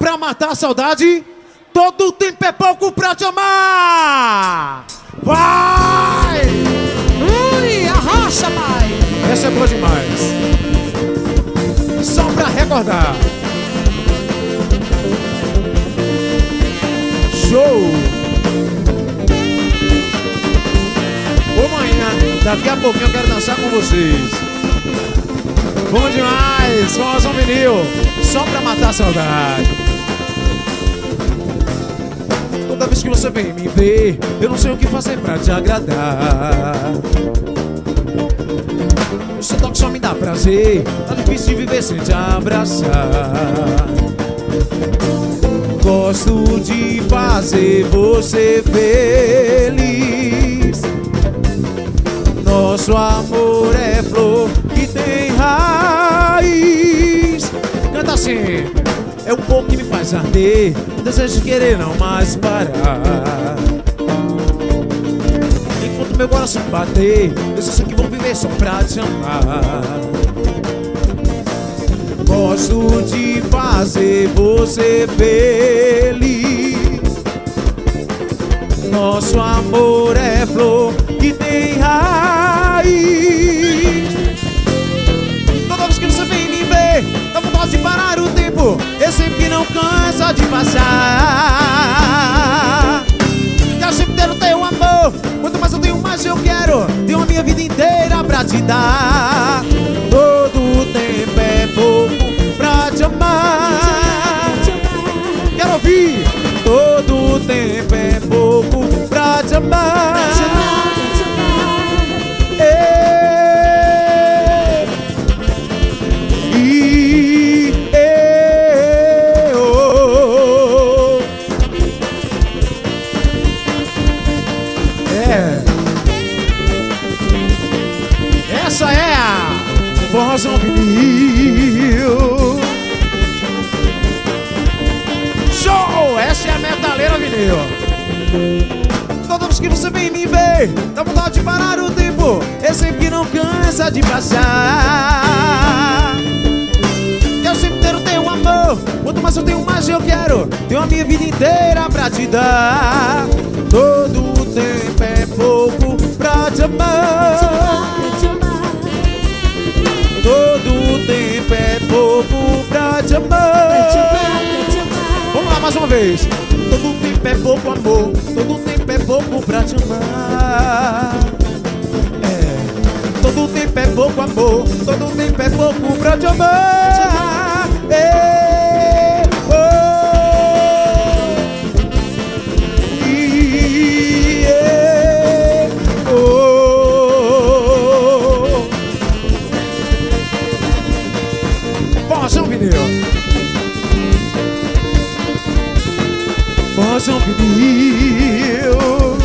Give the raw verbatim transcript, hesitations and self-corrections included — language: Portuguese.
pra matar a saudade, todo tempo é pouco pra te amar. Vai! Ui, arrocha, pai. Essa é boa demais. Só pra recordar. Show! Ô manhã, daqui a pouquinho eu quero dançar com vocês. Bom demais, Forrozão Vinil, só pra matar a saudade. Toda vez que você vem me ver, eu não sei o que fazer pra te agradar. O seu toque só me dá prazer, tá difícil viver sem te abraçar. Gosto de fazer você feliz. Nosso amor é flor que tem raiz. Canta assim. É um pouco que me faz arder, desejo de querer não mais parar. Enquanto meu coração bater, eu só sei que vou viver só pra te amar. Gosto de fazer você feliz. Nosso amor é flor que tem raiz. Toda vez que você vem me ver, dá vontade de parar o tempo. Eu sempre que não cansa de passar. Quero sempre ter o teu amor. Quanto mais eu tenho, mais eu quero. Tenho a minha vida inteira pra te dar. Todo tempo é pouco pra te amar. Quero ouvir. Todo tempo é pouco pra te amar. Ei, e, ei, oh. É. Essa é a Forrozão Vinil. Show! Essa é a metaleira vinil. Toda vez que você vem me ver, dá vontade de parar o tempo. Eu sempre que não cansa de passar. Quero sempre ter o teu amor. Quanto mais eu tenho, mais eu quero. Tenho a minha vida inteira pra te dar. Todo tempo é pouco pra te amar. Todo tempo é pouco pra te amar. Vamos lá mais uma vez. Todo tempo é pouco, amor. Todo tempo é pouco pra te amar. É. Todo tempo é pouco, amor. Todo tempo é pouco pra te amar. É. Oh. E, é. Oh. Forrozão Vinil. Forrozão Vinil.